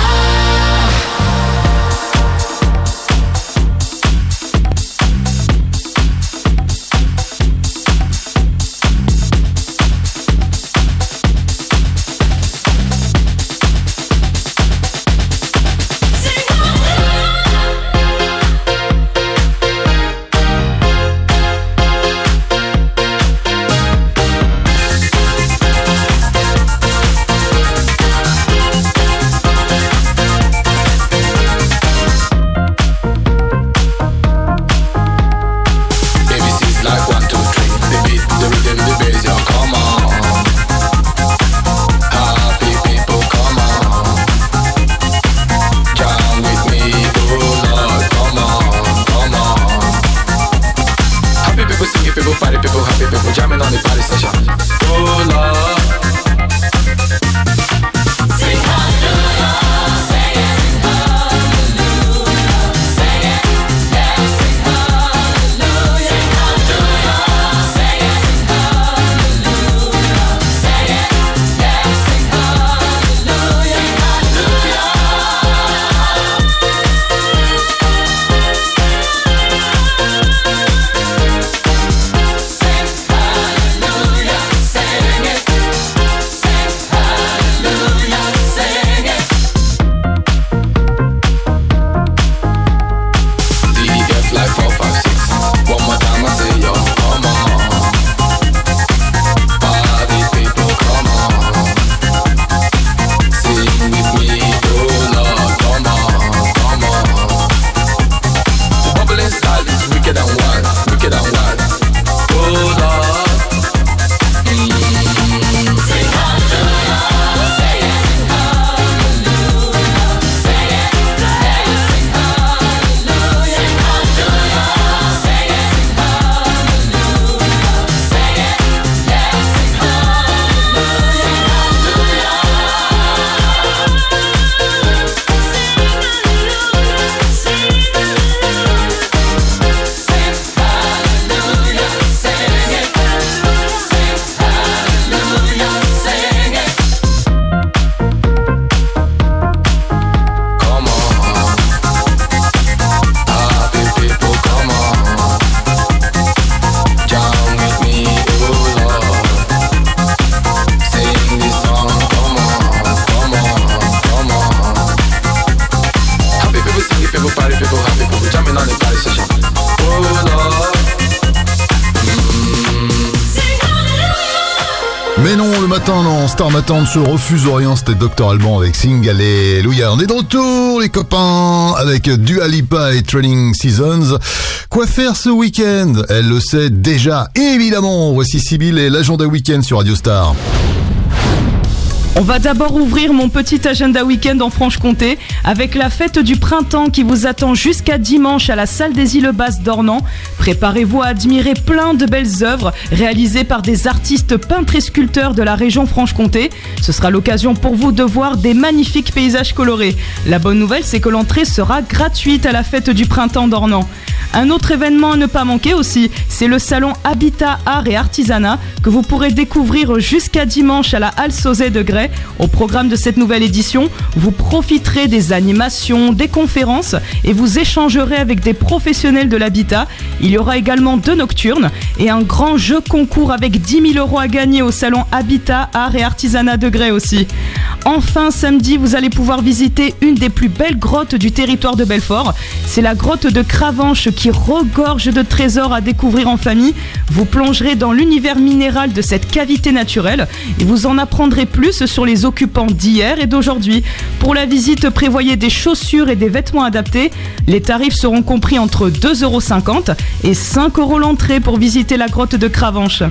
S2: Matin, Star Matin ne se refuse rien, c'était Dr Alban avec Sing Alléluia. On est de retour les copains avec Dua Lipa et Training Seasons. Quoi faire ce week-end? Elle le sait déjà, évidemment. Voici Sybille et l'agenda week-end sur Radio Star.
S1: On va d'abord ouvrir mon petit agenda week-end en Franche-Comté avec la fête du printemps qui vous attend jusqu'à dimanche à la salle des Îles Basses d'Ornans. Préparez-vous à admirer plein de belles œuvres réalisées par des artistes peintres et sculpteurs de la région Franche-Comté. Ce sera l'occasion pour vous de voir des magnifiques paysages colorés. La bonne nouvelle, c'est que l'entrée sera gratuite à la fête du printemps d'Ornans. Un autre événement à ne pas manquer aussi, c'est le salon Habitat Art et Artisanat que vous pourrez découvrir jusqu'à dimanche à la Halle Sauzet de Grès. Au programme de cette nouvelle édition, vous profiterez des animations, des conférences et vous échangerez avec des professionnels de l'habitat. Il y aura également 2 nocturnes et un grand jeu concours avec 10 000 € à gagner au salon Habitat Art et Artisanat de Grès aussi. Enfin, samedi, vous allez pouvoir visiter une des plus belles grottes du territoire de Belfort. C'est la grotte de Cravanche qui regorge de trésors à découvrir en famille. Vous plongerez dans l'univers minéral de cette cavité naturelle et vous en apprendrez plus sur les occupants d'hier et d'aujourd'hui. Pour la visite, prévoyez des chaussures et des vêtements adaptés. Les tarifs seront compris entre 2,50 € et 5 € l'entrée pour visiter la grotte de Cravanche.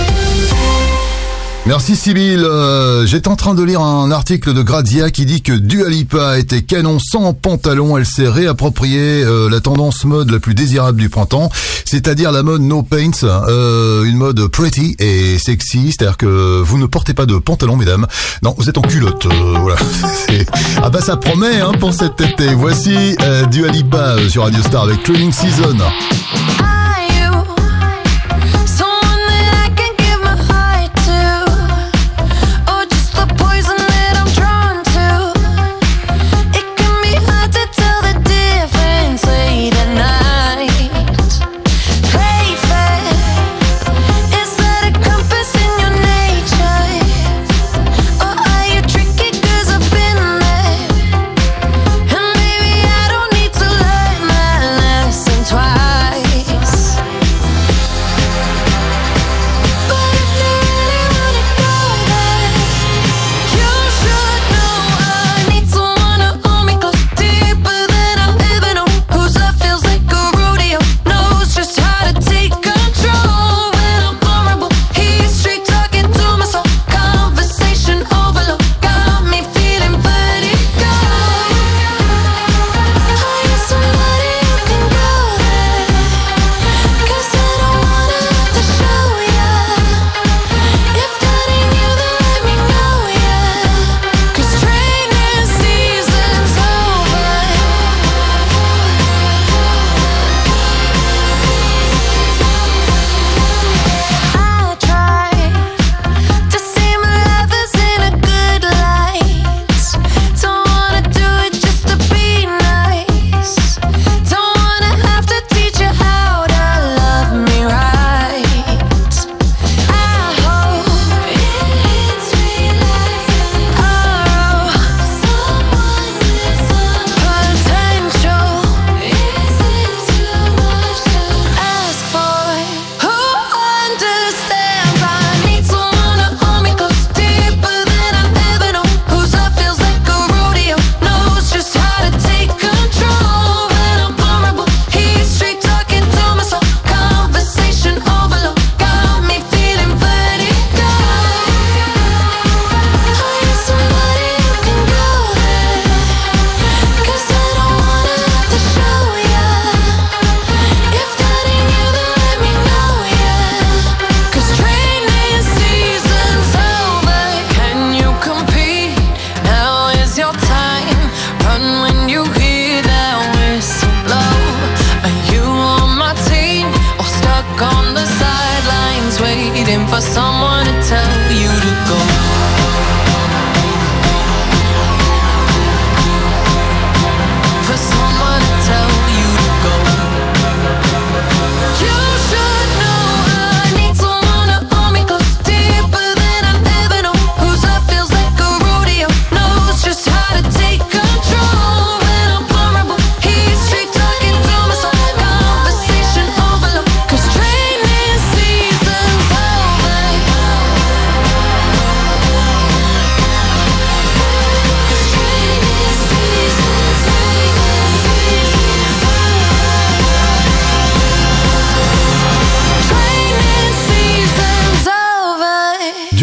S2: Merci Sybille. J'étais en train de lire un article de Grazia qui dit que Dua Lipa était canon sans pantalon. Elle s'est réappropriée la tendance mode la plus désirable du printemps, c'est-à-dire la mode no paints, une mode pretty et sexy, c'est-à-dire que vous ne portez pas de pantalon, mesdames. Non, vous êtes en culotte. Voilà. Ah bah ça promet pour cet été. Voici Dua Lipa sur Radio Star avec Training Season.
S8: Twice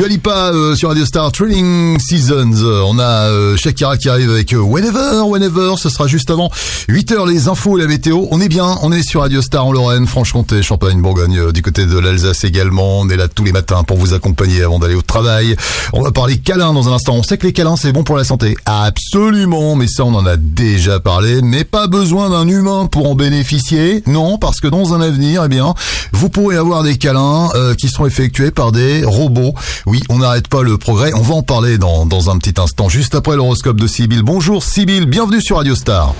S2: Dua Lipa sur Radio Star, Thrilling Seasons. On a Shakira qui arrive avec Whenever, ce sera juste avant 8h, les infos et la météo. On est bien, on est sur Radio Star en Lorraine, Franche-Comté, Champagne, Bourgogne, du côté de l'Alsace également. On est là tous les matins pour vous accompagner avant d'aller au travail. On va parler câlins dans un instant. On sait que les câlins c'est bon pour la santé. Absolument, mais ça on en a déjà parlé. Mais pas besoin d'un humain pour en bénéficier. Non, parce que dans un avenir, eh bien, vous pourrez avoir des câlins qui sont effectués par des robots. Oui, on n'arrête pas le progrès. On va en parler dans un petit instant, juste après l'horoscope de Sybille. Bonjour Sybille, bienvenue sur Radio Star.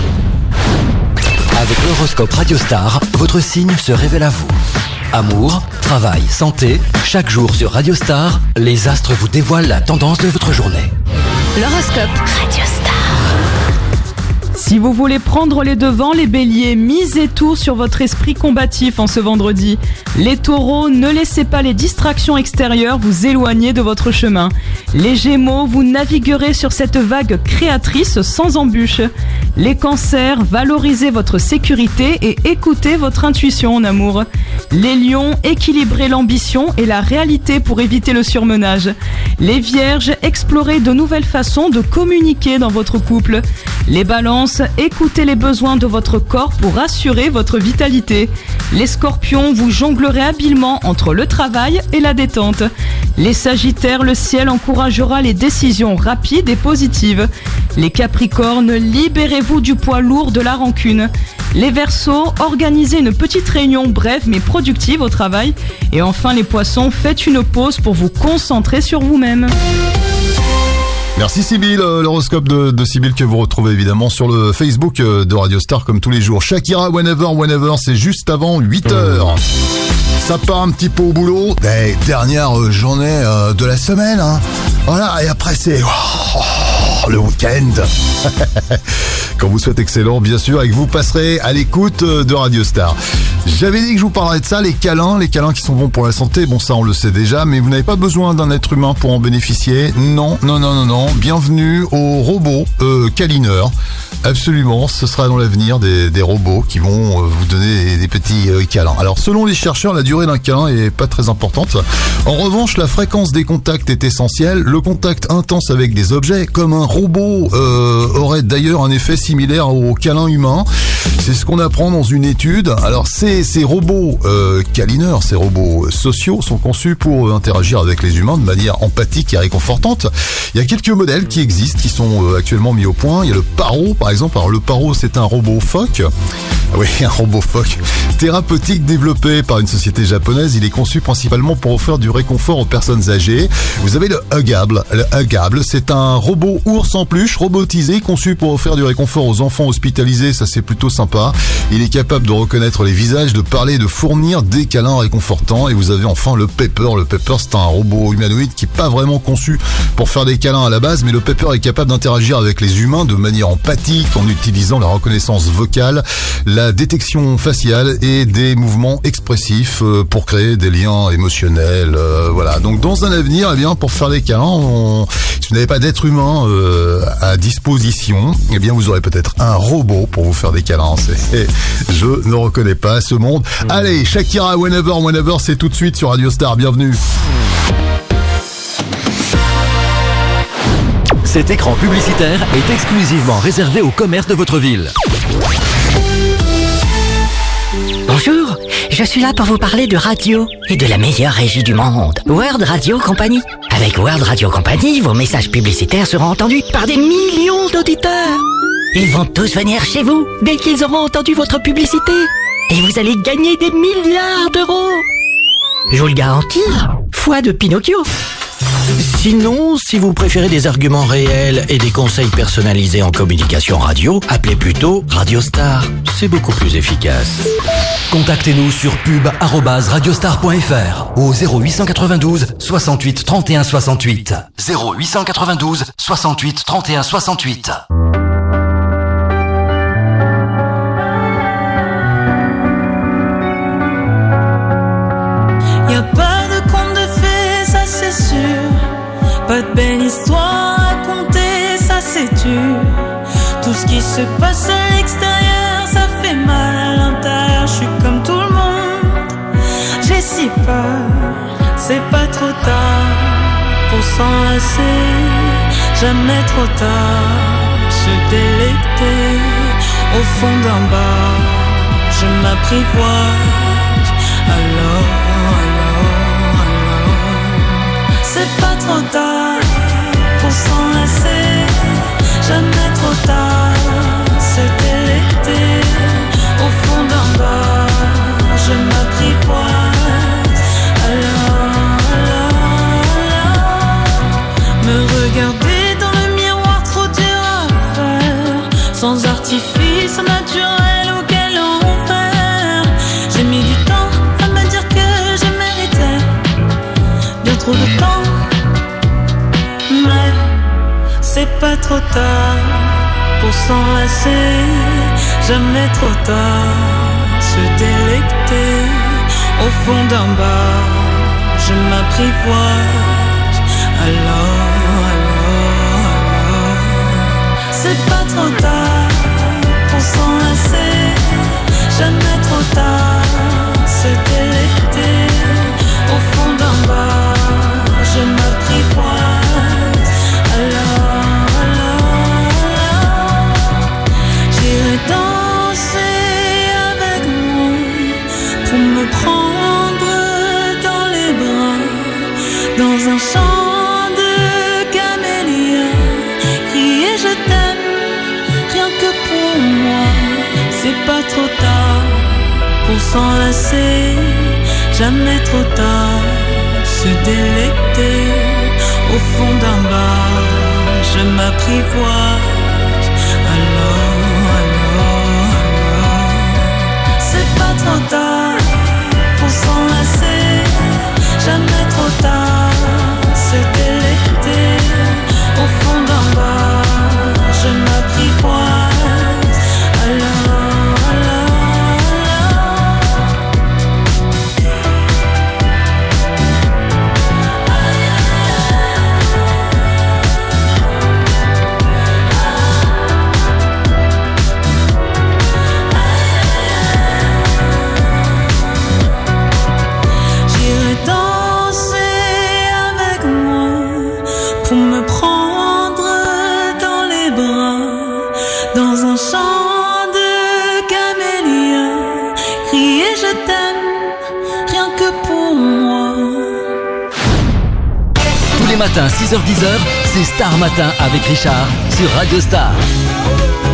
S4: Avec l'horoscope Radio Star, votre signe se révèle à vous. Amour, travail, santé, chaque jour sur Radio Star, les astres vous dévoilent la tendance de votre journée.
S24: L'horoscope Radio Star.
S1: Si vous voulez prendre les devants, les béliers, misez tout sur votre esprit combatif en ce vendredi. Les taureaux, ne laissez pas les distractions extérieures vous éloigner de votre chemin. Les gémeaux, vous naviguerez sur cette vague créatrice sans embûche. Les cancers, valorisez votre sécurité et écoutez votre intuition en amour. Les lions, équilibrez l'ambition et la réalité pour éviter le surmenage. Les vierges, explorez de nouvelles façons de communiquer dans votre couple. Les balances, écoutez les besoins de votre corps pour assurer votre vitalité. Les scorpions, vous jonglerez habilement entre le travail et la détente. Les sagittaires, le ciel encouragera les décisions rapides et positives. Les capricornes, libérez-vous du poids lourd de la rancune. Les verseaux, organisez une petite réunion brève mais productive au travail. Et enfin les poissons, faites une pause pour vous concentrer sur vous-même.
S2: Merci Sybille, l'horoscope de Sybille que vous retrouvez évidemment sur le Facebook de Radio Star comme tous les jours. Shakira, Whenever, c'est juste avant 8h. Ça part un petit peu au boulot. Dernière journée de la semaine. Hein. Voilà, et après c'est le week-end. Qu'on vous souhaite excellent, bien sûr, et que vous passerez à l'écoute de Radio Star. J'avais dit que je vous parlerais de ça, les câlins qui sont bons pour la santé. Bon, ça, on le sait déjà, mais vous n'avez pas besoin d'un être humain pour en bénéficier. Non. Bienvenue aux robots câlineurs. Absolument, ce sera dans l'avenir des robots qui vont vous donner des petits câlins. Alors, selon les chercheurs, la durée d'un câlin est pas très importante. En revanche, la fréquence des contacts est essentielle. Le contact intense avec des objets, comme un robot, aurait d'ailleurs un effet similaire au câlin humain. C'est ce qu'on apprend dans une étude. Alors, ces robots câlineurs, ces robots sociaux sont conçus pour interagir avec les humains de manière empathique et réconfortante. Il y a quelques modèles qui existent, qui sont actuellement mis au point. Il y a le Paro, par exemple. Alors, le Paro, c'est un robot phoque. Oui, un robot phoque thérapeutique développé par une société japonaise. Il est conçu principalement pour offrir du réconfort aux personnes âgées. Vous avez le Huggable. Le Huggable, c'est un robot ours en peluche robotisé conçu pour offrir du réconfort aux enfants hospitalisés. Ça, c'est plutôt sympa. Il est capable de reconnaître les visages, de parler, de fournir des câlins réconfortants. Et vous avez enfin le Pepper. Le Pepper, c'est un robot humanoïde qui n'est pas vraiment conçu pour faire des câlins à la base, mais le Pepper est capable d'interagir avec les humains de manière empathique en utilisant la reconnaissance vocale, la détection faciale et des mouvements expressifs pour créer des liens émotionnels. Voilà. Donc dans un avenir, eh bien, pour faire des câlins, si vous n'avez pas d'être humain à disposition, eh bien vous aurez peut-être un robot pour vous faire des câlins. Je ne reconnais pas ce monde. Allez, Shakira, Whenever, c'est tout de suite sur Radio Star. Bienvenue.
S4: Cet écran publicitaire est exclusivement réservé au commerce de votre ville.
S5: Bonjour, je suis là pour vous parler de radio et de la meilleure régie du monde, World Radio Company. Avec World Radio Company, vos messages publicitaires seront entendus par des millions d'auditeurs. Ils vont tous venir chez vous dès qu'ils auront entendu votre publicité. Et vous allez gagner des milliards d'euros. Je vous le garantis, foi de Pinocchio.
S25: Sinon, si vous préférez des arguments réels et des conseils personnalisés en communication radio, appelez plutôt Radio Star. C'est beaucoup plus efficace.
S4: Contactez-nous sur pub@radiostar.fr au 0892 68 31 68. 0892 68 31 68.
S9: Y a pas de conte de fées, ça c'est sûr. Pas de belle histoire à raconter, ça c'est dur. Tout ce qui se passe à l'extérieur, ça fait mal à l'intérieur. Je suis comme tout le monde, j'ai si peur, c'est pas trop tard. pour s'enlacer, jamais trop tard, se délecter au fond d'un bar, je m'apprivoise, alors, c'est pas trop tard pour s'enlacer, jamais trop tard, se délecter au fond d'un bar, je m'apprivoise, alors, me regarder dans le miroir, trop dur à faire, sans artifice naturel auquel on fait. J'ai mis du temps à me dire que je méritais bien trop de temps, mais c'est pas trop tard pour s'enlacer, jamais trop tard, se délecter au fond d'un bar, je m'apprivoise, alors, c'est pas trop tard pour s'enlacer, jamais trop tard, se délecter au fond d'un bar, je m'apprivoise, alors, j'irai danser avec moi pour me prendre dans les bras, dans un champ de camélias, crier je t'aime, rien que pour moi, c'est pas trop tard pour s'enlacer, jamais trop tard, se délecter au fond d'un bar, je m'apprivoise, alors, c'est pas trop tard pour s'enlacer, jamais trop tard, se délecter au fond d'un bar, je m'apprivoise, alors, j'irai danser avec moi pour me prendre dans les bras, dans un champ de camélias, crier je t'aime, rien que pour moi.
S4: Tous les matins 6h-10h, c'est Star Matin avec Richard sur Radio Star.